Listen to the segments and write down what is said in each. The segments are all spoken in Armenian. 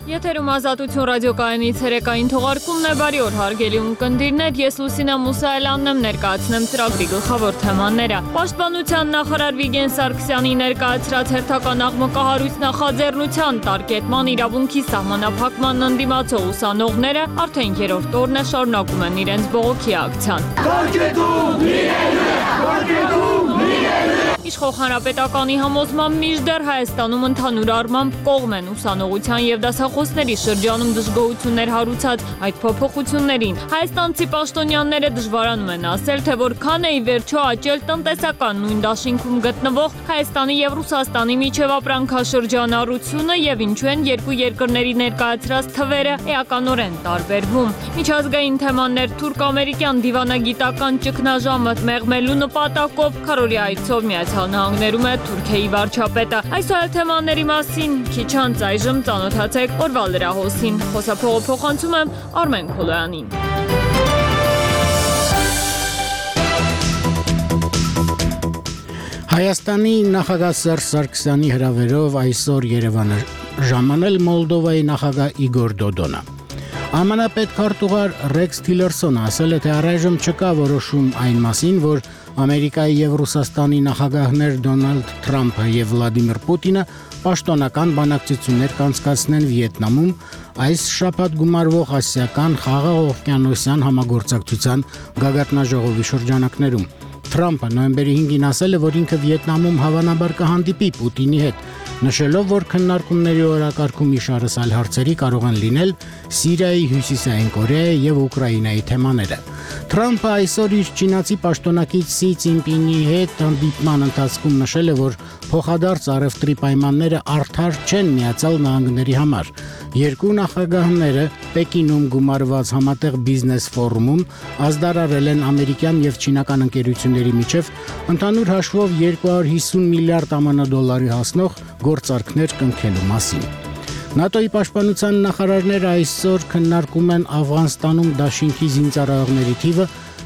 Եթերում ազատություն ռադիոկայանից հերեկային թողարկումն է, բարի օր հարգելի ունկնդիրներ, ես Լուսինա Մուսայելյանն եմ, ներկայացնեմ ծրագրի գլխավոր թեմաները։ Պաշտպանության նախարար Վիգեն Սարգսյանի ներկայացրած հերթական աղմկահարույց նախաձեռնության տարկետման իրավունքի սահմանափակման ընդդիմացող ուսանողները արդեն երրորդ օրն է շարունակում են իրենց բողոքի ակցիան։ Իշխող հանրապետականի համոզմամբ մինչդեռ Հայաստանում ընդհանուր առմամբ կողմ են ուսանողության եւ դասախոսների շրջանում դժգոհություններ հարուցած այդ փոփոխություններին։ Հայաստանցի պաշտոնյաները դժվարանում են ասել, թե որքան է ի վերջո աճել տնտեսական նույն դաշինքում գտնվող Հայաստանի եւ Ռուսաստանի միջև ապրանքաշրջանառությունը եւ ինչու են երկու երկրների ներկայացրած թվերը էականորեն տարբերվում։ Միջազգային թեմաներ թուրք-ամերիկյան դիվանագիտական ճգնաժամը մեղմելու նպատակով քարորի այցով Միացյալ Նահանգներում է Թուրքիայի վարչապետը։ Այսօր թեմաների մասին քիչ անց այժմ ծանոթացեք օրվա լրահոսին։ Խոսափողը փոխանցում եմ Արմեն Քոլոյանին։ Հայաստանի նախագահ Սերժ Սարգսյանի հրավերով այսօր Երևան է ժամանել Մոլդովայի նախագահ Իգոր Դոդոնը։ ԱՄՆ պետքարտուղար Ռեքս Թիլերսոնը ասել է, թե առայժմ չկա որոշում այն մասին, որ Ամերիկայի եւ Ռուսաստանի նախագահներ Դոնալդ Թրամփը եւ Վլադիմիր Պուտինը պաշտոնական բանակցություններ կանցկացնեն Վիետնամում այս շաբաթ գումարվող ասիական խաղաղ օվկիանոսյան համագործակցության գագաթնաժողովի շրջանակներում։ Թրամփը նոյեմբերի 5-ին ասել է, որ ինքը Վիետնամում հավանաբար կհանդիպի Պուտինի հետ, նշելով, որ քննարկումների օրակարգում իշարս այլ հարցերի կարող են լինել Սիրիայի, Հյուսիսային Կորեայի եւ Ուկրաինայի թեմաները։ Թրամփը այսօր իր չինացի պաշտոնակից Սի Ցինպինի հետ հանդիպման ընթացքում նշել է, որ փոխադարձ առևտրի պայմանները արդար չեն Միացյալ Նահանգների համար։ Երկու նախագահները Պեկինում գումարված համատեղ բիզնես ֆորումում ազդարարել են ամերիկյան եւ չինական ընկերությունների միջև ընդհանուր հաշվով 250 միլիարդ ԱՄՆ դոլարի հասնող գործարքներ կնքելու մասին։ ՆԱՏՕ-ի պաշտպանության նախարարները այսօր քննարկում են Աֆղանստանում դաշինքի զինծառայողների թիվը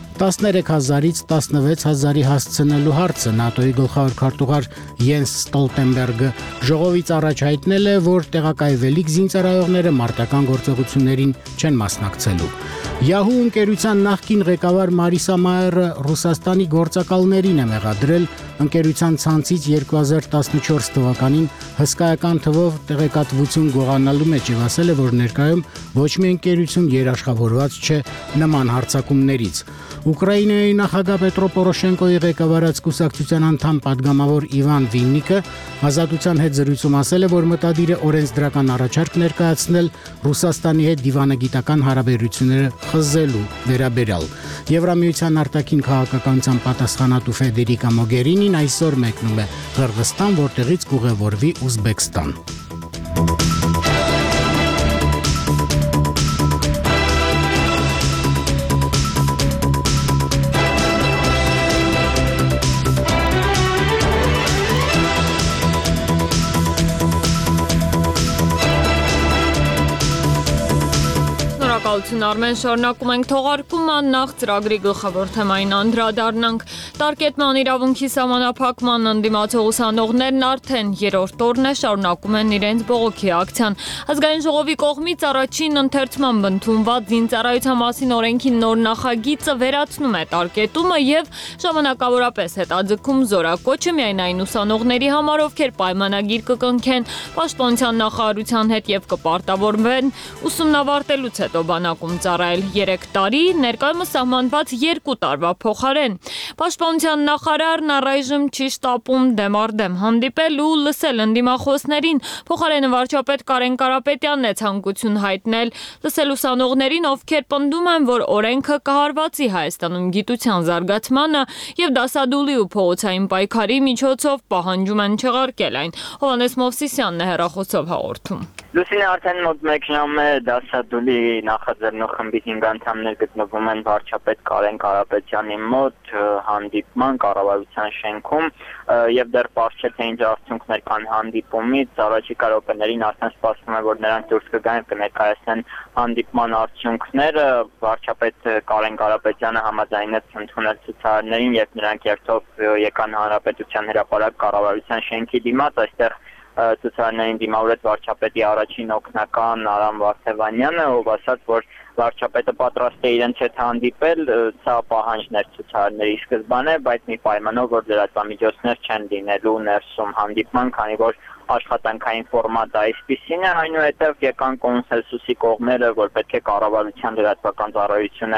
13,000-ից 16,000-ի հասցնելու հարցը։ ՆԱՏՕ-ի գլխավոր քարտուղար Յենս Ստոլտենբերգը ժողովից առաջ հայտնել է, որ տեղակայվելիք զինծառայողները մարտական գործողություններին չեն մասնակցելու։ Yahoo ընկերության նախկին ղեկավար Մարիսա Մայերը Ռուսաստանի գործակալներին է մեղադրել ընկերության ցանցից 2014 թվականին հսկայական թվով տեղեկատվություն գողանալու մեջ եւ ասել է, որ ներկայում ոչ մի ընկերություն երաշխավորված չէ նման հարձակումներից։ Ուկրաինայի նախագահ Պետրո Պորոշենկոյի ղեկավարած կուսակցության անդամ падգամավոր Իվան Վիննիկը Ազատության հետ զրույցում ասել է, որ մտադիր է օրենսդրական առաջարկ ներկայացնել Ռուսաստանի հետ դիվանագիտական հարաբերությունները խզելու վերաբերյալ։ Եվրամիության արտաքին քաղաքականության պատասխանատու Ֆեդերիկա Մոգերինին այսօր մեկնում է Қырғызстан, որտեղից կուղևորվի Ուզբեկստան։ Արմեն շարունակում ենք թողարկումը, նախ ծրագրի գլխավոր թեմային անդրադառնանք։ Տարկետման իրավունքի սահմանափակման ընդդիմացող ուսանողներն արդեն երրորդ օրն է շարունակում են իրենց բողոքի ակցիան։ Ազգային ժողովի կողմից առաջին ընթերցմամբ ընդունված զինծառայության մասին օրենքի նոր նախագիծը վերացնում է տարկետումը եւ ժամանակավորապես հետաձգում զորակոչը միայն այն ուսանողների համար, ովքեր պայմանագիր կկնքեն պաշտպանության նախարարության հետ եւ կպարտավորվեն ուսումնավարտելուց հետո բանակում ծառայել 3 տարի, ներկայումս սահմանված 2 տարվա փոխարեն։ Պաշտպանության նախարարն առայժմ չի շտապում դեմ առ դեմ հանդիպել ու լսել ընդդիմախոսներին։ Փոխարենը վարչապետ Կարեն Կարապետյանն է ցանկություն հայտնել լսել ուսանողներին, ովքեր պնդում են, որ օրենքը կհարվածի Հայաստանում գիտության զարգացմանը եւ դասադուլի ու փողոցային պայքարի միջոցով պահանջում են չեղարկել այն։ Հովհաննես Մովսիսյանն է հեռախոսով հաղորդում։ Լուսինե արդեն մոտ 1 ժամ է դասադուլի նախաձեռնող խմբի 5 անդամներ գտնվում են վարչապետ Կարեն Կարապետյանի մոտ հանդիպման կառավարության շենքում եւ դեռ պարզ չէ թե ինչ արդյունքներ կան հանդիպումից։ Առաջիկա րոպեներին արդեն սպասվում է, որ նրանք դուրս կգան կներկայացնեն հանդիպման արդյունքները։ Վարչապետ Կարեն Կարապետյանը համաձայնեց ընդունել ցուցարարներին, երբ նրանք երթով եկան Հանրապետության հրապարակ կառավարության շենքի դիմաց, այստեղ ցուցարարներին դիմավորեց վարչապետի առաջին օգնական Արամ Վարդևանյանը, ով ասաց, որ վարչապետը պատրաստ է իրենց հետ հանդիպել, սա պահանջն էր ցուցարարների սկզբանե, բայց մի պայմանով, որ լրատվամիջոցներ չեն լինելու ներսում հանդիպման, քանի որ աշխատանքային ֆորմատը այսպիսին է, այնուհետև եկան կոնսենսուսի կողմերը, որ պետք է կառավարության լրատվական ծառայությունը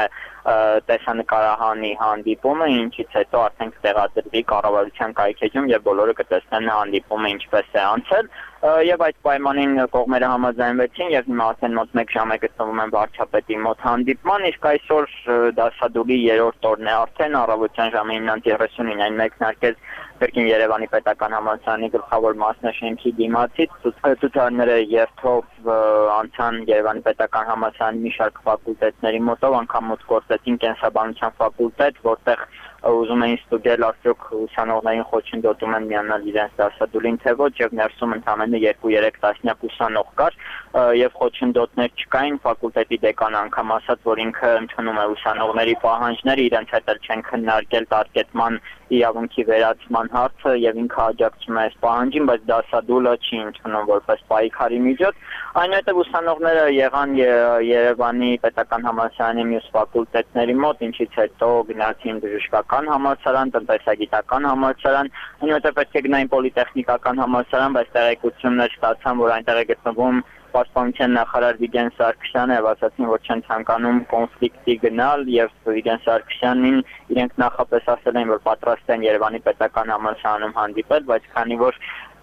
տեսանկարահանի հանդիպումը, ինչից հետո արդեն կտեղադրվի կառավարության կայքեջում եւ բոլորը կտեսնեն հանդիպումը ինչպես է անցել, եւ այդ պայմանին կողմերը համաձայնվեցին եւ հիմա արդեն մոտ 1 ժամ է գտնվում են վարչապետի մոտ հանդիպման, իսկ այսօր դասադուլի 3-րդ օրն է արդեն առավոտյան ժամը 9:39-ին մեկնարկեց Կրկին Երևանի պետական համալսարանի գլխավոր մասնաշենքի դիմացից ցուցարարները երթով անցան Երևանի պետական համալսարանի մի շարք ֆակուլտետների մոտով, անգամ մոտ գործեցին կենսաբանության ֆակուլտետ, որտեղ ուզում էին ստուգել արդյոք ուսանողներին խոչընդոտում են միանալ իրենց դասադուլին թե ոչ, եւ ներսում ընդամենը 2-3 տասնյակ ուսանող կար եւ խոչընդոտներ չկային, ֆակուլտետի դեկանը անգամ ասաց, որ ինքը ընդունում է ուսանողների պահանջները, իրենց հետ էլ չեն քննարկել տարկետման իրավունքի վերացման հարցը եւ ինքը աջակցում է այս պահանջին, բայց դասադուլը չի ընդունում որպես պայքարի միջոց։ Այնուհետև ուսանողները եղան Երևանի պետական համալսարանի մյուս ֆակուլտետների մոտ, ինչից հետո գնացին բժշկական համալսարան, տնտեսագիտական համալսարան, այնուհետև պետք է գնային պոլիտեխնիկական համալսարան, բայց տեղեկություններ ստացան, որ այնտեղ է գտնվում Պաշտպանության նախարար Վիգեն Սարգսյանը եւ ասացին, որ չեն ցանկանում կոնֆլիկտի գնալ եւ Վիգեն Սարգսյանին իրենք նախապես ասել են, որ պատրաստ են Երևանի պետական համալսարանում հանդիպել, բայց քանի որ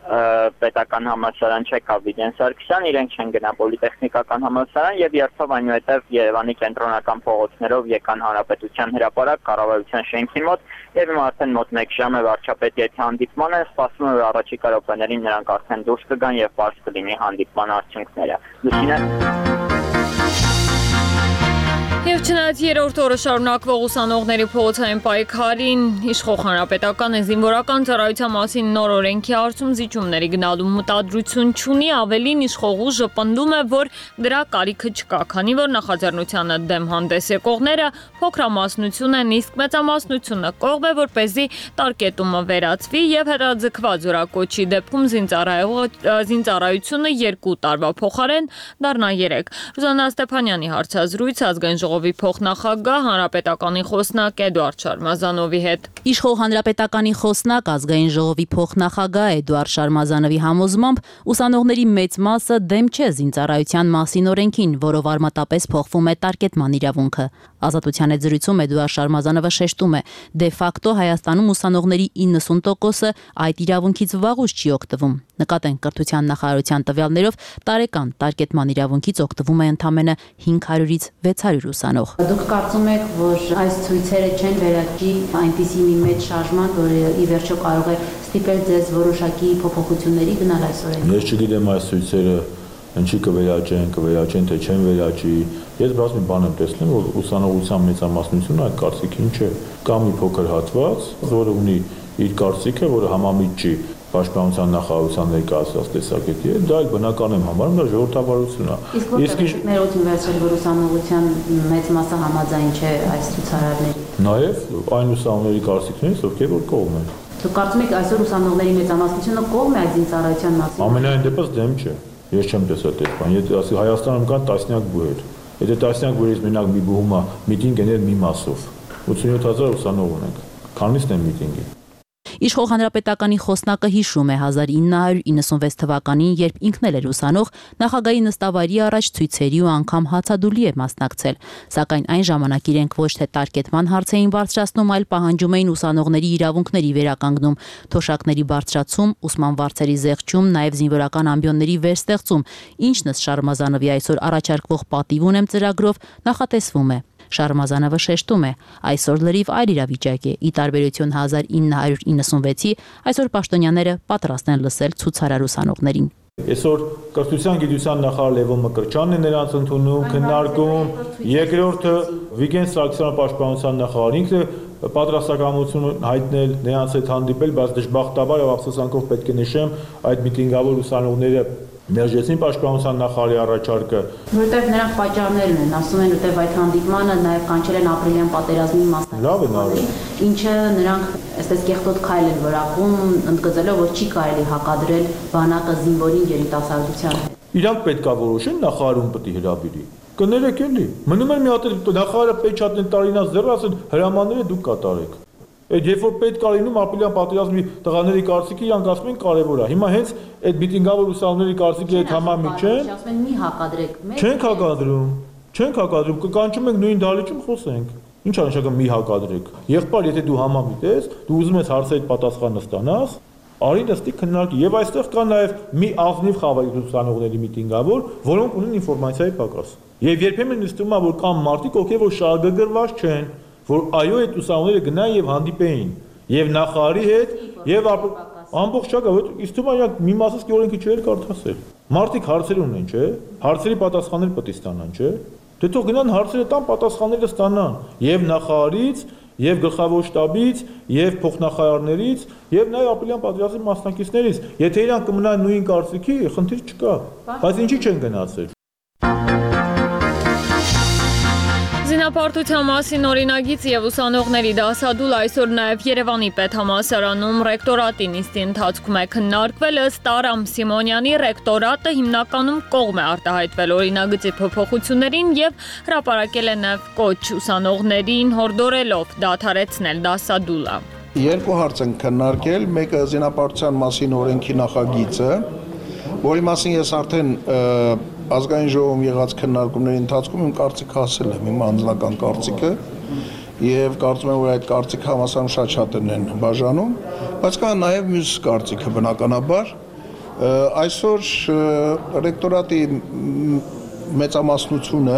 պետական համալսարան չեկավ Վիգեն Սարգսյան, իրենք չեն գնա պոլիտեխնիկական համալսարան եւ երթով այնուհետեւ Երևանի կենտրոնական փողոցներով եկան Հանրապետության հրապարակ կառավարության շենքի մոտ եւ հիմա արդեն մոտ 1 ժամ է վարչապետի հետ հանդիպման է, սպասվում է որ առաջիկա րոպեներին նրանք արդեն դուրս կգան եւ բաց կլինի հանդիպման արդյունքները։ Լուսինե Եվ չնայած 3-րդ օրը շարունակվող ուսանողների փողոցային պայքարին, իշխող հանրապետականը զինվորական ծառայության մասին նոր օրենքի հարցում զիջումների գնալու մտադրություն չունի, ավելին իշխող ուժը պնդում է, որ դրա կարիքը չկա, քանի որ նախաձեռնությանը դեմ հանդես եկողները փոքրամասնություն են, իսկ մեծամասնությունը կողմ է, որպեսզի տարկետումը վերացվի եւ հետաձգված զորակոչի դեպքում զինծառայությունը 2 տարվա փոխարեն դառնա 3։ Ռուզաննա Ստեփանյանի հարցազրույց ազգային ժողովի փոխնախագահ հանրապետականի խոսնակ Էդուարդ Շարմազանովի հետ։ Իշխող հանրապետականի խոսնակ ազգային ժողովի փոխնախագահ Էդուարդ Շարմազանովի համոզմամբ ուսանողների մեծ մասը դեմ չէ զինծառայության մասին օրենքին, որով արմատապես փոխվում է տարկետման իրավունքը։ Ազատության հետ զրույցում Էդուարդ Շարմազանովը շեշտում է, դե ֆակտո Հայաստանում ուսանողների 90%-ը այդ իրավունքից վաղուց չի օգտվում։ Նկատենք կրթության նախարարության տվյալներով տարեկան տարկետման իրավունքից օգտվում է ընդամենը 500-ից 600 ուսանող։ Դուք կարծում եք, որ այս ցույցերը չեն վերաճի այնպիսի մի մեծ շարժման, որը ի վերջո կարող է ստիպել ձեզ որոշակի փոփոխությունների գնալ այս օրենքին։ Ես չգիտեմ այս ցույցերը ինչի կվերաճեն, թե չեն վերաճի։ Ես բաց մի բան եմ տեսնում, որ ուսանողության մեծամասնությունը այդ կարծիքին չէ։ Կա մի փոքր հատված, որը ունի իր կարծիքը, որը համամիտ չի Պաշտպանության նախարարության ներկայացրած տեսակետի հետ, դա էլ բնական եմ համարում, դա ժողովրդավարություն է։ Իսկ ներողություն վերցրել, որ ուսանողության մեծ մասը համաձայն չէ այս ցուցարարների։ Նաև այն ուսանողների կարծիքներից, ովքեր որ կողմ են։ Դուք կարծում եք այսօր ուսանողների մեծամասնությունը կողմ է այդ զինծառայության մասին։ Ամենայն դեպս դեմ չէ։ Ես չեմ տեսել այդ բան։ Եթե ասի Հայաստանում կան տասնյակ բուհեր, եթե տասնյակ բուհերից մենակ մի բուհումը միտինգ եներ մի մասով, 87000 ուսանող ունենք։ Քանիսն են միտինգի։ Իշխող հանրապետականի խոսնակը հիշում է 1996 թվականին, երբ ինքն էլ էր ուսանող, նախագահի նստավայրի առաջ ցույցերի ու անգամ հացադուլի է մասնակցել, սակայն այն ժամանակ իրենք ոչ թե տարկետման հարց էին բարձրացնում, այլ պահանջում էին ուսանողների իրավունքների վերականգնում, թոշակների բարձրացում, ուսման վարձերի զեղչում, նաև զինվորական ամբիոնների վերստեղծում, ինչն ըստ Շարմազանովի այսօր առաջարկվող պատիվ ունեմ ծրագրով նախատեսվում է։ Շարմազանովը շեշտում է, այսօր լրիվ այլ իրավիճակ է, ի տարբերություն 1996-ի, այսօր պաշտոնյաները պատրաստ են լսել ցուցարար ուսանողներին։ Այսօր կրթության գիտության նախարար Լևոն Մկրտչյանն է նրանց ընդունում, քննարկում, երկրորդը Վիգեն Սարգսյանը պաշտպանության նախարար, ինքը պատրաստակամություն հայտնել, նրանց հետ հանդիպել, բայց դժբախտաբար եւ ափսոսանքով պետք է նշեմ, այդ միտինգավոր ուսանողները Մերժեցին պաշտպանության նախարարի առաջարկը։ Որտեղ նրանք պատճառներն են, ասում են, որտեղ այդ հանդիպմանը նաև կանչել են ապրիլյան պատերազմի մասնակիցներին, ինչը նրանք այսպես կեղտոտ քայլ են որակում, ընդգծելով, որ չի կարելի հակադրել բանակը զինվորին երիտասարդության հետ։ Իրանք պետք է որոշեն նախարարում պետք է հրավիրի։ Կներեք էլի։ Մնում է մի հատ նախարարը պեչատն տարինած ձեռ ասեն հրամանները դուք կատարեք։ Այդ երբ որ պետք է լինում ապրիլյան պատերազմի տղաների կարծիքը իրանք ասում են կարևոր է։ Հիմա հենց այդ միտինգավոր ուսանողների կարծիքի հետ համամիջ չեն։ Ասում են մի հակադրեք։ Չենք հակադրում։ Չենք հակադրում, կկանչում ենք նույն դալիճում խոսենք։ Ինչ է նշանակում մի հակադրեք։ Եղբայր, եթե դու համամիտ ես, դու ուզում ես հարցերի պատասխանը ստանաս, արի դստի քննարկի։ Եվ այստեղ կա նաև մի ազնիվ խավարի ուսանողների միտինգավոր, որոնք ունեն ինֆորմացիայի պակաս։ Եվ երբեմն նստում է, որ կան մարդիկ, ովքեր որ շահագրգռված չեն, որ այո այդ ուսանողները գնային եւ հանդիպեին եւ նախարարի հետ եւ ամբողջ չկա, որ իսկ թվում է մի մասից օրենքի չէր կարդասել։ Մարդիկ հարցեր ունեն, չէ՞։ Հարցերի պատասխաններ պետք է ստանան, չէ՞։ Դե թող գնան հարցերը տան, պատասխանները ստանան եւ նախարարից, եւ գլխավոր շտաբից, եւ փոխնախարարներից, եւ նաեւ ապրիլյան պատերազմի մասնակիցներից։ Եթե իրանք կմնան նույն կարծիքի, խնդիր չկա։ Բայց ինչի չեն գնացել։ Զինապարտության մասին օրինագիծ եւ ուսանողների դասադուլ այսօր նաեւ Երևանի պետհամալսարանում ռեկտորատի նիստի ընթացքում է քննարկվել ըստ Արամ Սիմոնյանի ռեկտորատը հիմնականում կողմ է արտահայտվել օրինագծի փոփոխություններին եւ հրապարակել է նաեւ կոչ ուսանողներին հորդորելով դադարեցնել դասադուլը։ Երկու հարց են քննարկել, մեկը զինապարտության մասին օրենքի նախագիծը, որի մասին ես արդեն ազգային ժողովում եղած քննարկումների ընթացքում իմ կարծիքը ասել եմ, իմ անձնական կարծիքը, եւ կարծում եմ, որ այդ կարծիքը համասարում շատ շատերն են բաժանում, բայց կա նաեւ մյուս կարծիքը բնականաբար։ Այսօր ռեկտորատի մեծամասնությունը,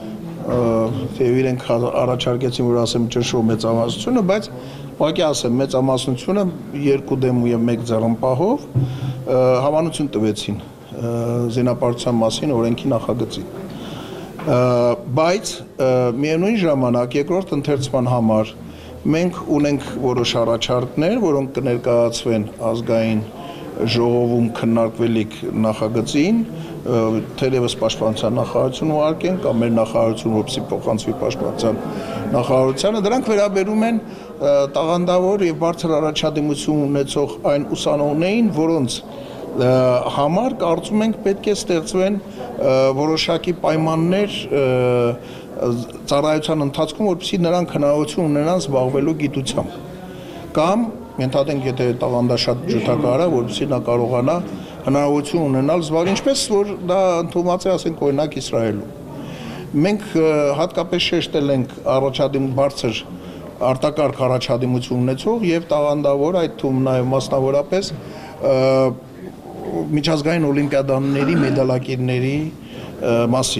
թեև իրենք առաջարկեցին, որ ասեմ ճշգրիտ մեծամասնությունը, բայց ուղղակի ասեմ, մեծամասնությունը 2 դեմ եւ 1 ձեռնպահով հավանություն տվեցին զինապարտության մասին օրենքի նախագծին։ Բայց միևնույն ժամանակ երկրորդ ընթերցման համար մենք ունենք որոշ առաջարկներ, որոնք կներկայացվեն ազգային ժողովում քննարկվելիք նախագծին, թերևս պաշտպանության նախարարություն ուղարկեն կամ մեր նախարարություն, որպեսզի փոխանցվի պաշտպանության նախարարությանը, դրանք վերաբերում են տաղանդավոր եւ բարձր առաջադիմություն ունեցող այն ուսանողներին, որոնց համար կարծում ենք պետք է ստեղծվեն որոշակի պայմաններ ծառայության ընթացքում, որպեսզի նրանք հնարավորություն ունենան զբաղվելու գիտությամբ կամ ենթադրենք, եթե տաղանդաշատ ջութակահար է, որպեսզի նա կարողանա հնարավորություն ունենալ զբաղվել, ինչպես որ դա ընդունված է, ասենք օրինակ Իսրայելում։ Մենք հատկապես շեշտել ենք բարձր արտակարգ առաջադիմություն ունեցող եւ տաղանդավոր, այդ թվում նաեւ մասնավորապես միջազգային օլիմպիադաների մեդալակիրների մասին։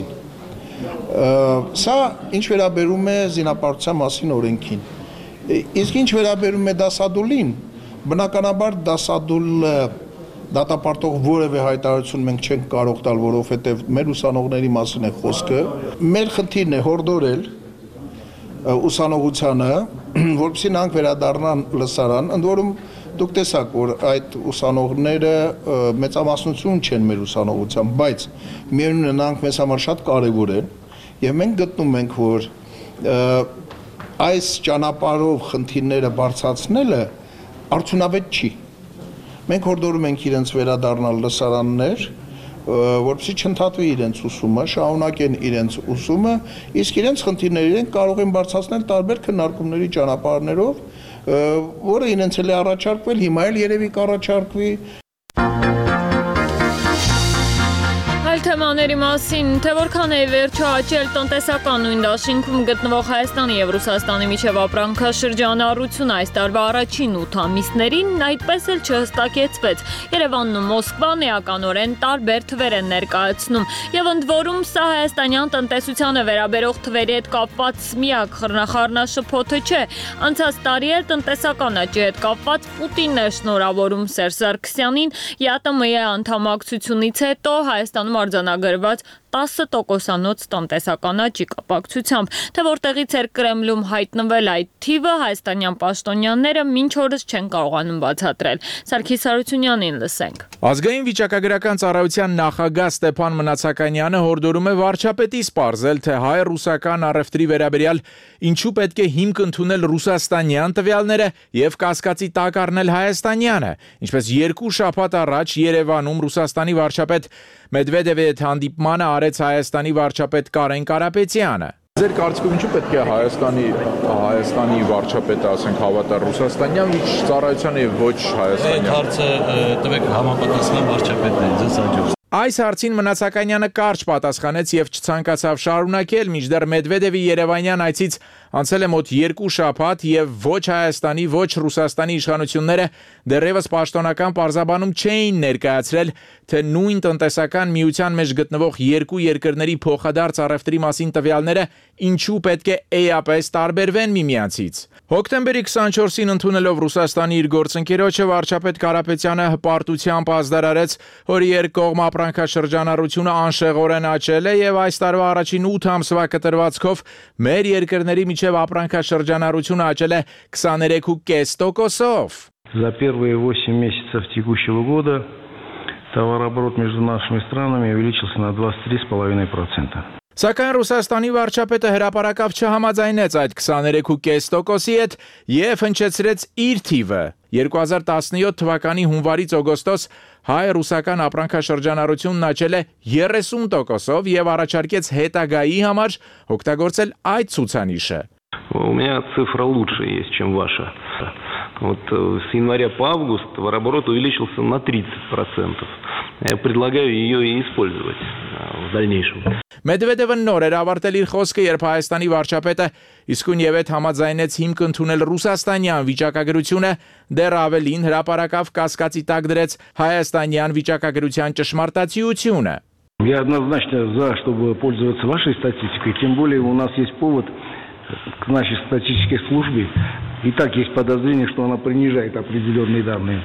Սա ինչ վերաբերում է զինապարտության մասին օրենքին։ Իսկ ինչ վերաբերում է դասադուլին, բնականաբար դասադուլը դատապարտող որևէ հայտարարություն մենք չենք կարող տալ, որովհետև մեր ուսանողների մասին է խոսքը։ Մեր խնդիրն է հորդորել ուսանողությանը, որպեսզի նրանք վերադառնան լսարան, ընդ որում դուք տեսաք, որ այդ ուսանողները մեծամասնություն չեն մեր ուսանողության, բայց միևնույն է նրանք մեզ համար շատ կարևոր են եւ մենք գտնում ենք, որ այս ճանապարհով խնդիրները բարձրացնելը արդյունավետ չի։ Մենք հորդորում ենք իրենց վերադառնալ լսարաններ, որպեսզի չընդհատվի իրենց ուսումը, շարունակեն իրենց ուսումը, իսկ իրենց խնդիրները իրենք կարող են բարձրացնել տարբեր քննարկումների ճանապարհներով, որը իրենց էլ է առաջարկվել, հիմա էլ երևի կառաջարկվի։ Այլ թեմաների մասին, թե որքան է վերջը աճել տնտեսական նույն դաշինքում գտնվող Հայաստանի եւ Ռուսաստանի միջև ապրանքաշրջանառությունը այս տարվա առաջին 8 ամիսներին այդպես էլ չհստակեցվեց։ Երևանն ու Մոսկվան էականորեն տարբեր թվեր են ներկայացնում եւ ընդ որում սա հայաստանյան տնտեսությանը վերաբերող թվերի հետ կապված միակ խառնաշփոթը չէ։ Անցած տարի էլ տնտեսական աճի հետ կապված Պուտինն է շնորհավորում Սերժ Սարգսյանին ԵԱՏՄ-ի անդամակցությունից հետո Հայաստանում արձանագրված 10%-անոց տնտեսական աճի կապակցությամբ, թե որտեղից էր Կրեմլում հայտնվել այդ թիվը, հայաստանյան պաշտոնյաները մինչ օրս չեն կարողանում բացատրել։ Սարգիս Հարությունյանին լսենք։ Ազգային վիճակագրական ծառայության նախագահ Ստեփան Մնացականյանը հորդորում է վարչապետից պարզել, թե հայ-ռուսական առևտրի վերաբերյալ ինչու պետք է հիմք ընդունել ռուսաստանյան տվյալները եւ կասկածի տակ առնել հայաստանյանը, ինչպես 2 շաբաթ առաջ Երևանում Ռուսաստանի վարչապետ Մեդվեդևի հետ հանդիպմանը արեց Հայաստանի վարչապետ Կարեն Կարապետյանը։ Ձեր կարծիքով ինչու պետք է Հայաստանի վարչապետը, ասենք, հավատա ռուսաստանյան ծառայությանը եւ ոչ հայաստանյան։ Այդ հարցը տվեք համապատասխան վարչապետներին, ձեզ հաջող։ Այս հարցին Մնացականյանը կարճ պատասխանեց եւ չցանկացավ շարունակել, մինչդեռ Մեդվեդևի Երևանյան այցից անցել է մոտ 2 շաբաթ եւ ոչ Հայաստանի, ոչ Ռուսաստանի իշխանությունները դեռևս պաշտոնական պարզաբանում չէին ներկայացրել, թե նույն տնտեսական միության մեջ գտնվող երկու երկրների փոխադարձ առևտրի մասին տվյալները ինչու պետք է էապես տարբերվեն միմյանցից։ Հոկտեմբերի 24-ին ընդունելով Ռուսաստանի իր գործընկերոջը վարչապետ Կարապետյանը հպարտությամբ ազդարարեց, որ երկկողմ ապրանքաշրջանառությունը անշեղորեն աճել է եւ այս տարվա առաջին 8 ամսվա կտրվածքով մեր երկրների միջև ապրանքաշրջանառությունը аճել է 23.5%-ով։ За первые 8 месяцев текущего года товарооборот между нашими странами увеличился на 23,5%. Սակայն Ռուսաստանի վարչապետը հրապարակավ չհամաձայնեց այդ 23.5%-ի հետ եւ հնչեցրեց իր թիվը։ 2017 թվականի հունվարից օգոստոս հայ-ռուսական ապրանքաշրջանառությունն աճել է 30%-ով եւ առաջարկեց հետագայի համար օգտագործել այդ ցուցանիշը։ У меня цифра лучше есть, чем ваша. Вот с января по август товарооборот увеличился на 30%. Я предлагаю ее и использовать в дальнейшем. Մեդվեդևը նոր էր ավարտել իր խոսքը, երբ Հայաստանի վարչապետը իսկույն ևեթ համաձայնեց հիմք ընդունել ռուսաստանյան վիճակագրությունը, դեռ ավելին հրապարակավ կասկածի տակ դրեց հայաստանյան вичакագրության ճշմարտացիությունը։ Я однозначно за, чтобы пользоваться вашей статистикой, тем более у нас есть повод к нашей статистической службе. И так есть подозрение, что она принижает определенные данные.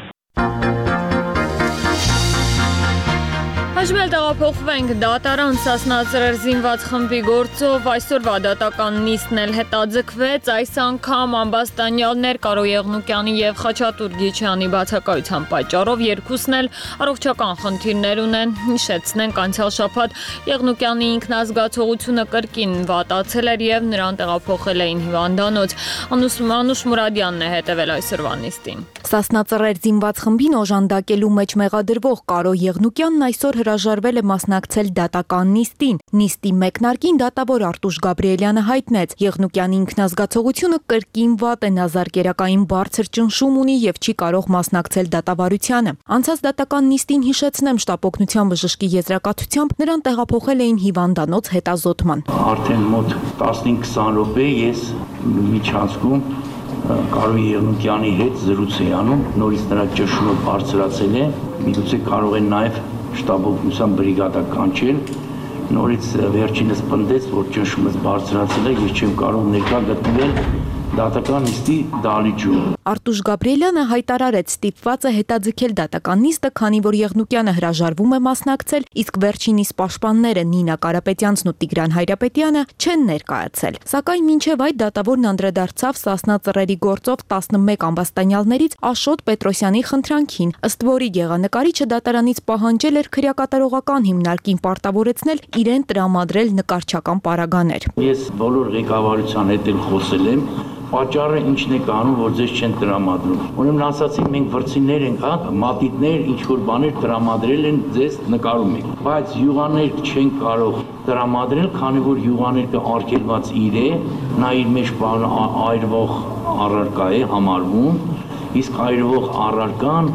Հաշվել տեղափոխվենք դատարան Սասնածրեր զինված խմբի գործով այսօրվա դատական նիստն էլ հետաձգվեց, այս անգամ ամբաստանյալներ Կարո Եղնուկյանի եւ Խաչատուր Գիչյանի բացակայության պատճառով երկուսն էլ առողջական խնդիրներ ունեն։ Հիշեցնենք, անցյալ շաբաթ Եղնուկյանի ինքնազգացողությունը կրկին վատացել էր եւ նրան տեղափոխել էին հիվանդանոց։ Անուշ Մուրադյանն է հետևել այսօրվա նիստին։ Սասնածրեր զինված խմբին օժանդակելու մեջ մեղադրվող Կարո Եղնուկյանն այսօր հրաժարվել է մասնակցել դատական նիստին։ Նիստի մեկնարկին դատավոր Արտուշ Գաբրիելյանը հայտնեց, Եղնուկյանի ինքնազգացողությունը կրկին վատ է, նա զարկերակային բարձր ճնշում ունի եւ չի կարող մասնակցել դատավարությանը։ Անցած դատական նիստին, հիշեցնեմ, շտապօգնության բժշկի եզրակացությամբ նրան տեղափոխել էին հիվանդանոց հետազոտման։ Արդեն մոտ 15-20 րոպե ես միջանցքում Կարո Եղնուկյանի հետ զրույց էի անում, նորից նրա ճնշումը բարձրացել է, միգուցե կարող են նաև շտաբօգնության բրիգադա կանչել, նորից վերջինս պնդեց, որ ճնշումս բարձրացել է, ես չեմ կարող ներկա գտնվել դատական նիստի դահլիճում։ Արտուշ Գաբրիելյանը հայտարարեց, ստիպված է հետաձգել դատական նիստը, քանի որ Եղնուկյանը հրաժարվում է մասնակցել, իսկ վերջինիս պաշտպանները Նինա Կարապետյանցն ու Տիգրան Հայրապետյանը չեն ներկայացել։ Սակայն մինչև այդ դատավորն անդրադարձավ Սասնածռերի գործով 11 ամբաստանյալներից Աշոտ Պետրոսյանի խնդրանքին, ըստ որի գեղանկարիչը դատարանից պահանջել էր քրեակատարողական հիմնարկին պարտավորեցնել իրեն տրամադրել նկարչական պարագաներ։ Ես բոլոր ղեկավարության հետ էլ խոսել եմ, պատճառը ինչն է կանում, որ ձեզ չեն տրամադրում։ Ուրեմն ասացին, մենք վրցիններ ենք, մատիտներ, ինչ որ բաներ տրամադրել են, ձեզ նկարում եք, բայց յուղաներ չեն կարող տրամադրել, քանի որ յուղաները արգելված իր է, նա իր մեջ այրվող առարկա է համարվում, իսկ այրվող առարկան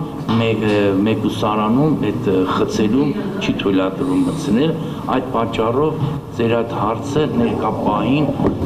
մեկուսարանում այդ խցելում չի թույլատրում մտցնել, այդ պատճառով ձեր այդ հարցը ներկապային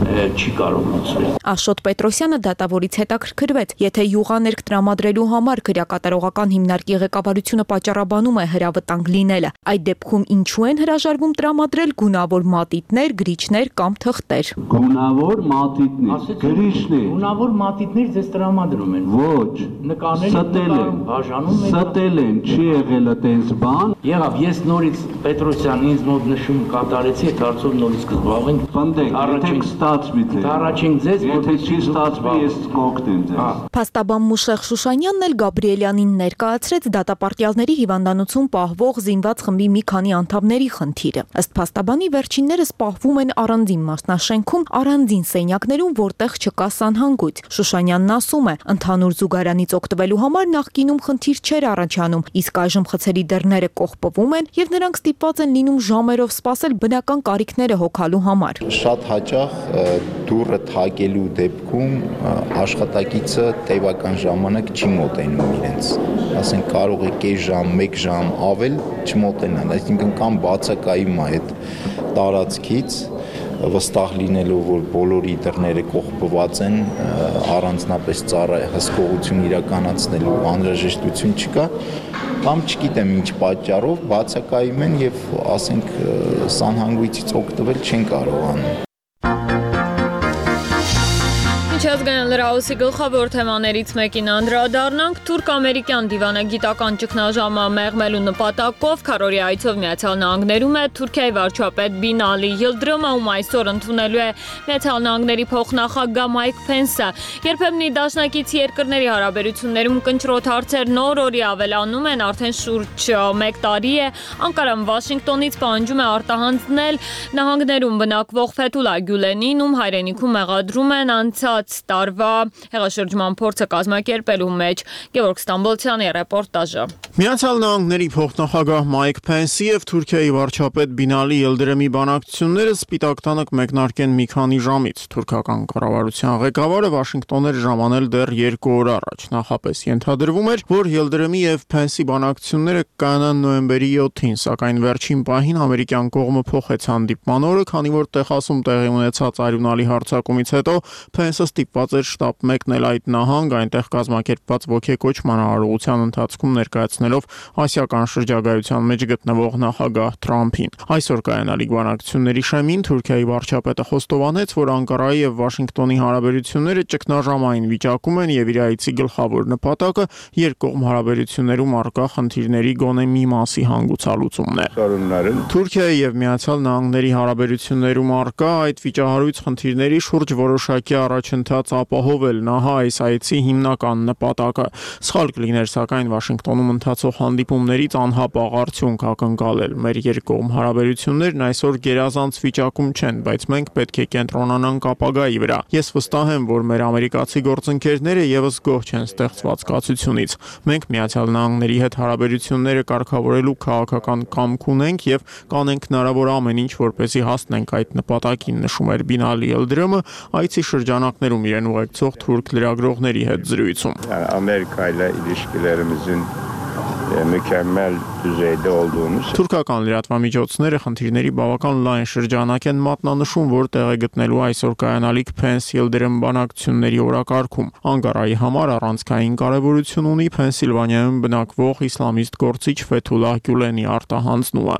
չի կարող լուծվել։ Աշոտ Պետրոսյանը դատավորից հետաքրքրվեց, եթե յուղաներկ տրամադրելու համար քրեակատարողական հիմնարկի ղեկավարությունը պատճառաբանում է հրավտանգ լինելը, այդ դեպքում ինչու են հրաժարվում տրամադրել գունավոր մատիտներ, գրիչներ կամ թղթեր։ Գունավոր մատիտներ, գրիչներ։ Գունավոր մատիտներ ձեզ տրամադրում են։ Ոչ, նկարներ բաժանում Ստել են, չի եղել այդպես բան։ Եղավ, ես նորից Պետրոսյան ինձ մոտ նշում կատարեցի, այդ հարցով նորից կզբաղվենք։ Ֆանդեք, առաջին ստացվի թե։ Առաջին ձեզ, եթե չի ստացվի, ես կօգնեմ ձեզ։ Փաստաբան Մուշեղ Շուշանյանն էլ Գաբրիելյանին ներկայացրեց դատապարտյալների հիվանդանոցում պահվող զինված խմբի մի քանի անդամների խնդիրը։ Ըստ փաստաբանի վերջիններս պահվում են առանձին մասնաշենքում, առանձին սենյակներում, որտեղ չկա սանհանգույց։ Շուշանյանն ասում է, ընդհանուր զուգարանից օգտվելու համար նախկինում խնդիր չէր առաջանում, իսկ այժմ խցերի դռները կողպվում են եւ նրանք ստիպված են լինում ժամերով սպասել բնական կարիքները հոգալու համար։ Շատ հաճախ դուռը թակելու դեպքում աշխատակիցը տևական ժամանակ չի մոտենում իրենց։ Ասենք կարող է կես ժամ, 1 ժամ ավել չմոտենալ, այսինքն կամ բացակայում է այդ տարածքից վստահ լինելով, որ բոլորի դռները կողպված են, առանձնապես հսկողություն իրականացնելու անհրաժեշտություն չկա, կամ չգիտեմ ինչ պատճառով բացակայում են եւ ասենք սանհանգույցից օգտվել չեն կարողանում։ Միջազգային լրահոսի գլխավոր թեմաներից մեկին անդրադառնանք թուրք-ամերիկյան դիվանագիտական ճգնաժամը մեղմելու նպատակով քարորի այցով Միացյալ Նահանգներում է Թուրքիայի վարչապետ Բինալի Յիլդրիմը, ում այսօր ընդունելու է Միացյալ Նահանգների փոխնախագահ Մայք Փենսը։ Երբեմնի դաշնակից երկրների հարաբերություններում կնճռոտ հարցեր նոր-օրի ավելանում են, արդեն շուրջ 1 տարի է Անկարան Վաշինգտոնից պահանջում է արտահանձնել նահանգներում բնակվող Ֆեթուլա Գյուլենին, ում հայրենիքում մեղադրում են անցած տարվա հեղաշրջման փորձը կազմակերպելու մեջ։ Գևորգ Ստամբոլցյանի ռեպորտաժը։ Միացյալ Նահանգների փոխնախագահ Մայք Փենսի եւ Թուրքիայի վարչապետ Բինալի Յիլդրիմի բանակցությունները Սպիտակ տանը կմեկնարկեն մի քանի ժամից։ Թուրքական կառավարության ղեկավարը Վաշինգտոն էր ժամանել դեռ 2 օր առաջ։ Նախապես ենթադրվում էր, որ Յիլդրիմի եւ Փենսի բանակցությունները կայանան նոյեմբերի 7-ին, սակայն վերջին պահին ամերիկյան կողմը փոխեց հանդիպման օրը, քանի որ Տեխասում տեղի ունեցած արյունալի հարձակումից հետո Փենսը ստիպված էր շտապ մեկնել այդ նահանգ, այնտեղ կազմակերպված ոգեկոչման արարողության ընթացքում ներկայացնելով ասիական շրջագայության մեջ գտնվող նախագահ Թրամփին։ Այսօր կայանալիք բանակցությունների շեմին Թուրքիայի վարչապետը խոստովանեց, որ Անկարայի եւ Վաշինգտոնի հարաբերությունները ճգնաժամային վիճակում են եւ իր այցի գլխավոր նպատակը երկկողմ հարաբերություններում առկա խնդիրների գոնե մի մասի հանգուցալուծումն է։ Թուրքիայի եւ Միացյալ Նահանգների հարաբերություններում առկա այդ վիճահարույց խնդիրների շուրջ որոշակի առաջընթաց ապահովել նահա այս այցի հիմնական նպատակը։ Սխալ կլիներ սակայն Վաշինգտոնում ընթացող հանդիպումներից անհապաղ արդյունք ակնկալել։ Մեր երկկողմ հարաբերություններն այսօր գերազանց վիճակում չեն, բայց մենք պետք է կենտրոնանանք ապագայի վրա։ Ես վստահ եմ, որ մեր ամերիկացի գործընկերները եւս գոհ չեն ստեղծված կացությունից։ Մենք Միացյալ Նահանգների հետ հարաբերությունները կարգավորելու քաղաքական կամք ունենք եւ կանենք հնարավոր ամեն ինչ, որպեսզի հասնենք այդ նպատակին, նշում էր Բինալի Յիլդրիմը այցի շրջանակներում իրեն ուղեկցող թուրք լրագրողների հետ զրույցում։ Amerika ile ilişkilerimizin mükemmel düzeyde olduğumuz Թուրքական լրատվամիջոցները խնդիրների բավական լայն շրջանակ են մատնանշում, որ տեղ է գտնելու այսօր կայանալիք Փենս-Յիլդրիմ բանակցությունների օրակարգում։ Անկարայի համար առանցքային կարևորություն ունի Փենսիլվանիայում բնակվող իսլամիստ գործիչ Ֆեթուլա Գյուլենի արտահանձնումը։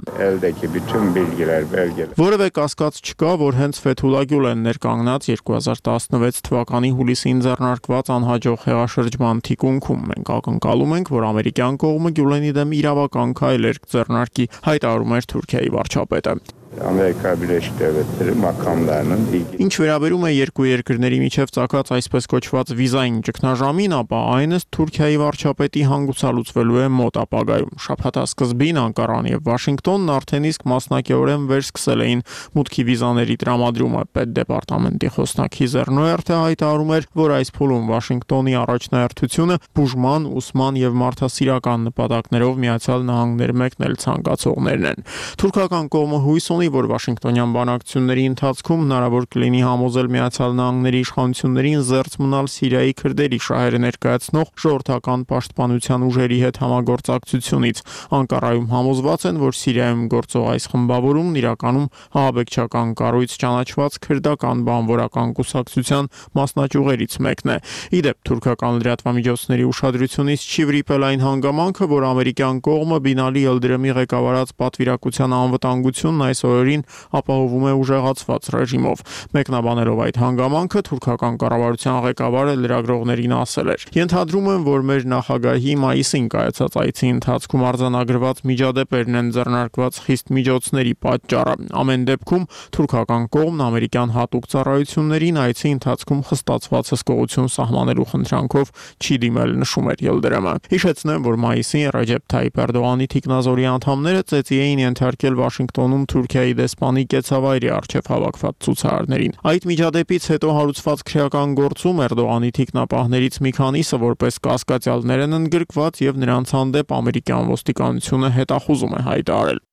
Որևէ կասկած չկա, որ հենց Ֆեթուլա Գյուլենն էր կանգնած 2016 թվականի հուլիսին ձեռնարկված անհաջող հեղաշրջման թիկունքում։ Մենք ակնկալում ենք, որ ամերիկյան կողմը Գյուլենի դեմ իրավական քայլեր կձեռնարկի, հայտարարում էր Թուրքիայի վարչապետը։ Amerika Birleşik Devletleri makamlarının Ինչ վերաբերում է երկու երկրների միջև ցակած այսպես կոչված վիզային ճգնաժամին, ապա այն ըստ Թուրքիայի վարչապետի հանգուցալուծվելու է մոտ ապագայում։ Շաբաթասկզբին Անկարան եւ Վաշինգտոնն արդեն իսկ մասնակիորեն վերսկսել էին մուտքի վիզաների տրամադրումը։ Պետդեպարտամենտի խոսնակ Հիզեր Նոերթը հայտարարում էր, որ այս փուլում Վաշինգտոնի առաջնահերթությունը բուժման, ուսման եւ մարդասիրական նպատակներով Միացյալ Նահանգներ մեկնել ցանկացողներն են։ Թուրքական կողմը հույս ունի, որ Վաշինգտոնյան բանակցությունների ընթացքում հնարավոր կլինի համոզել Միացյալ Նահանգների իշխանություններին զերծ մնալ Սիրիայի քրդերի շահերը ներկայացնող ժողովրդական պաշտպանության ուժերի հետ համագործակցությունից։ Անկարայում համոզված են, որ Սիրիայում գործող այս խմբավորումն իրականում ահաբեկչական կառույց ճանաչված քրդական բանվորական կուսակցության մասնաճյուղերից մեկն է։ Իդեպ թուրքական լրատվամիջոցների ուշադրությունից չի վրիպել այն հանգամանքը, որ ամերիկյան կողմը Բինալի Յիլդրիմի ղեկավարած պատվիրակության անվտանգությունն այսօր օրերին ապահովում է ուժեղացված ռեժիմով։ Մեկնաբանելով այդ հանգամանքը թուրքական կառավարության ղեկավարը լրագրողներին ասել էր. «Ենթադրում եմ, որ մեր նախագահի մայիսին կայացած այցի ընթացքում արձանագրված միջադեպերն են ձեռնարկված խիստ միջոցների պատճառը։ Ամեն դեպքում թուրքական կողմն ամերիկյան հատուկ ծառայություններին այցի ընթացքում խստացված հսկողություն սահմանելու խնդրանքով չի դիմել», նշում էր Ելդրեմը։ Հիշեցնեմ, որ մայիսին Ռեջեփ Թայիփ Էրդողանի թիկնազորի անդամները ծեծի էին ենթարկել Վաշինգտոնում Թուրքիայի դեսպանի կեցավայրի առջև հավաքված ցուցարարներին։ Այդ միջադեպից հետո հարուցված քրեական գործում Էրդողանի թիկնապահներից մի քանիսը որպես կասկածյալներ են ընդգրկված եւ նրանց հանդեպ ամերիկյան ոստիկանությունը հետախուզում է հայտարարել։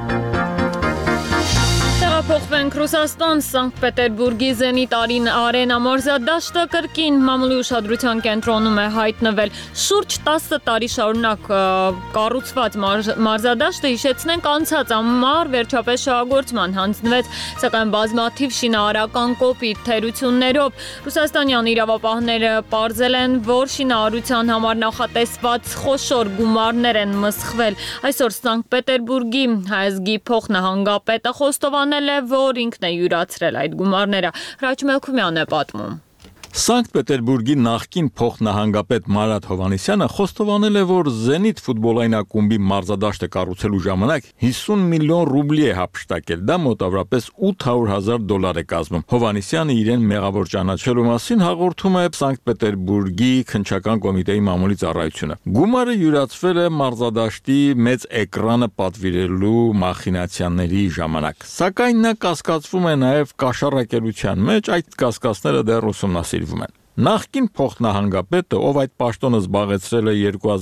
Փոխվենք Ռուսաստան, Սանկտ Պետերբուրգի Զենիտ Արենա մարզադաշտը կրկին մամուլի ուշադրության կենտրոնում է հայտնվել։ Շուրջ 10 տարի շարունակ կառուցված մարզադաշտը, հիշեցնենք, անցած ամառ վերջապես շահագործման հանձնվեց, սակայն բազմաթիվ շինարարական կոպիտ թերություններով ռուսաստանյան իրավապահները պարզել են, որ շինարարության համար նախատեսված խոշոր գումարներ են մսխվել։ Այսօր Սանկտ Պետերբուրգի հայազգի փոխնահանգապետը խոստովանել է, որ ինքն է յուրացրել այդ գումարները։ Հրաչ Մելքումյանն է պատմում։ Սանկտ Պետերբուրգի նախկին փոխնահանգապետ Մարատ Հովհաննիսյանը խոստովանել է, որ Զենիտ ֆուտբոլային ակումբի մարզադաշտը կառուցելու ժամանակ 50 միլիոն ռուբլի է հափշտակել, դա մոտավորապես $800,000 է կազմում։ Հովհաննիսյանը իրեն մեղավոր ճանաչելու մասին հաղորդում է Սանկտ Պետերբուրգի քննչական կոմիտեի մամուլի ծառայությունը։ Գումարը յուրացվել է մարզադաշտի մեծ էկրանը պատվիրելու մախինացիաների ժամանակ։ Սակայն նա կասկածվում է նաև կաշառակերության մեջ, այդ կասկածները դեռ ուսումնասիրվում են։ Նախկին փոխնահանգապետը, ով այդ պաշտոնը զբաղեցրել է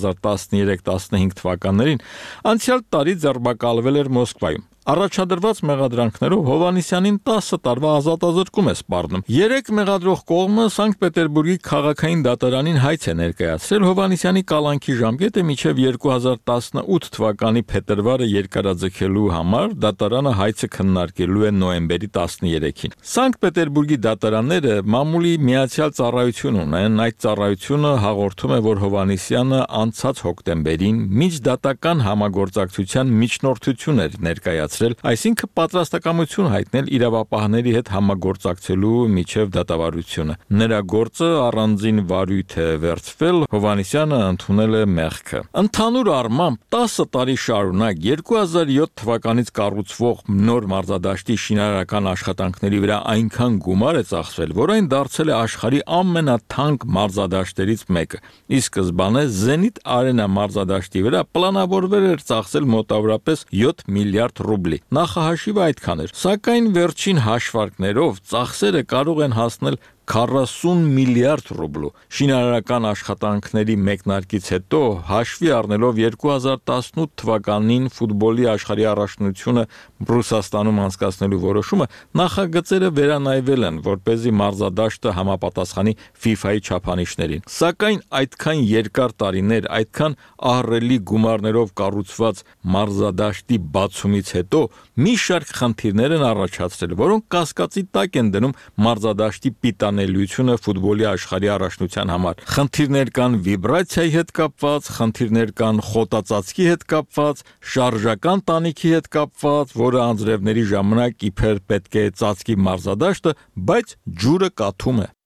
2013-15 թվականներին, անցյալ տարի ձերբակալվել էր Մոսկվայում։ Առաջադրված մեղադրանքներով Հովհաննիսյանին 10 տարվա ազատազրկում է սպառնում։ 3 մեղադրող կողմը Սանկտ Պետերբուրգի քաղաքային դատարանին հայց է ներկայացրել Հովհաննիսյանի կալանքի ժամկետը մինչև 2018 թվականի փետրվարը երկարաձգելու համար, դատարանը հայցը քննարկելու է նոյեմբերի 13-ին։ Սանկտ Պետերբուրգի դատարանները մամուլի միացյալ ծառայություն ունեն, այդ ծառայությունը հաղորդում է, որ Հովհաննիսյանը անցած հոկտեմբերին միջդատական համագործակցության միջնորդություն էր ներկայացրել, այսինքն պատրաստակամություն հայտնել իրավապահների հետ համագործակցելու միջև դատավարությունը։ Նրա գործը առանձին վարույթ է վերցվել, Հովհաննիսյանը ընդունել է մեղքը։ Ընդհանուր առմամբ 10 տարի շարունակ 2007 թվականից կառուցվող նոր մարզադաշտի շինարարական աշխատանքների վրա այնքան գումար է ծախսվել, որ այն դարձել է աշխարհի ամենաթանկ մարզադաշտերից մեկը։ Ի սկզբանե Զենիտ Արենա մարզադաշտի վրա պլանավորվել էր ծախսել մոտավորապես 7 միլիարդ ռուբլի։ Նախահաշիվը այդքան էր, սակայն վերջին հաշվարկներով ծախսերը կարող են հասնել 40 միլիարդ ռուբլու։ Շինարարական աշխատանքների մեկնարկից հետո, հաշվի առնելով 2018 թվականին ֆուտբոլի աշխարհի առաջնությունը Ռուսաստանում անցկացնելու որոշումը, նախագծերը վերանայվել են, որպեսզի մարզադաշտը համապատասխանի FIFA-ի չափանիշներին։ Սակայն այդքան երկար տարիներ, այդքան ահռելի գումարներով կառուցված մարզադաշտի բացումից հետո մի շարք խնդիրներ են առաջացրել, որոնք կասկածի տակ են դնում մարզադաշտի պիտանելիությունը ֆուտբոլի աշխարհի առաջնության համար։ Խնդիրներ կան վիբրացիայի հետ կապված, խնդիրներ կան խոտածածկի հետ կապված, շարժական տանիքի հետ կապված, որը անձրևների ժամանակ իբր պետք է ծածկի մարզադաշտը, բայց ջուրը կաթում է։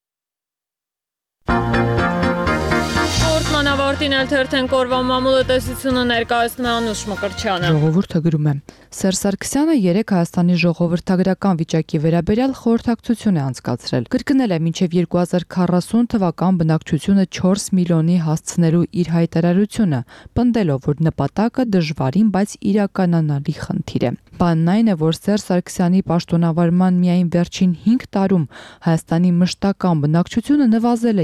Ավարտին թերթեն կորվա մամուլը տեսությունը ներկայացնում է Անուշ Մկրտչյանը։ Ժողովուրդը գրում է. Սերժ Սարգսյանը 3 Հայաստանի ժողովրդագրական վիճակի վերաբերյալ խորհրդակցություն է անցկացրել։ Կրկնել է մինչև 2040 թվական բնակչությունը 4 միլիոնի հասցնելու իր հայտարարությունը, պնդելով, որ նպատակը դժվարին, բայց իրականանալի խնդիր է։ Բանն այն է, որ Սերժ Սարգսյանի պաշտոնավարման միայն վերջին 5 տարում Հայաստանի մշտական բնակչությունը նվազել է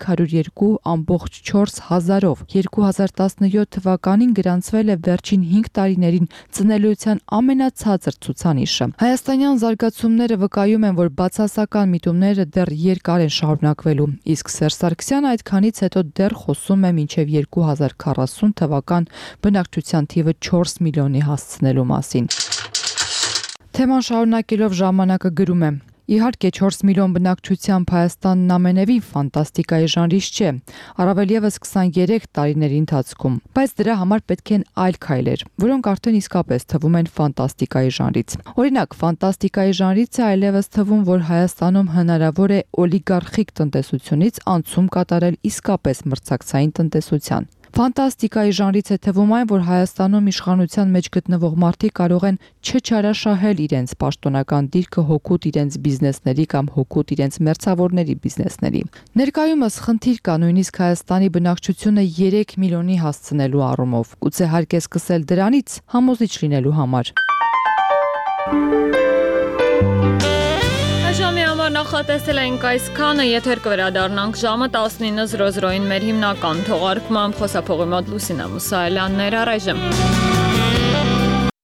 302.4 հազարով։ 2017 թվականին գրանցվել է վերջին 5 տարիներին ծնելիության ամենացածր ցուցանիշը։ Հայաստանյան զարգացումները վկայում են, որ բացասական միտումները դեռ երկար են շարունակվելու, իսկ Սերժ Սարգսյանը այդքանից հետո դեռ խոսում է մինչև 2040 թվական բնակչության թիվը 4 միլիոնի հասցնելու մասին։ Թեման շարունակելով ժամանակը գրում է. Իհարկե 4 միլիոն բնակչությամբ Հայաստանն ամենևին ֆանտաստիկայի ժանրից չէ, առավել եւս 23 տարիների ընթացքում, բայց դրա համար պետք են այլ քայլեր, որոնք արդեն իսկապես թվում են ֆանտաստիկայի ժանրից։ Օրինակ, ֆանտաստիկայի ժանրից է այլևս թվում, որ Հայաստանում հնարավոր է օլիգարխիկ տնտեսությունից անցում կատարել իսկապես մրցակցային տնտեսության։ Ֆանտաստիկայի ժանրից է թվում այն, որ Հայաստանում իշխանության մեջ գտնվող մարդիկ կարող են չչարաշահել իրենց պաշտոնական դիրքը հօգուտ իրենց բիզնեսների կամ հօգուտ իրենց մերձավորների բիզնեսների։ Ներկայումս խնդիր կա նույնիսկ Հայաստանի բնակչությունը 3 միլիոնի հասցնելու առումով։ Գուցե հարկ է սկսել դրանից համոզիչ լինելու համար։ Ժամի համար նախատեսել ենք այսքանը, եթեր կվերադառնանք ժամը 19:00-ին մեր հիմնական թողարկմամբ, խոսափողի մոտ Լուսինա Մուսայելյանն էր, առայժմ։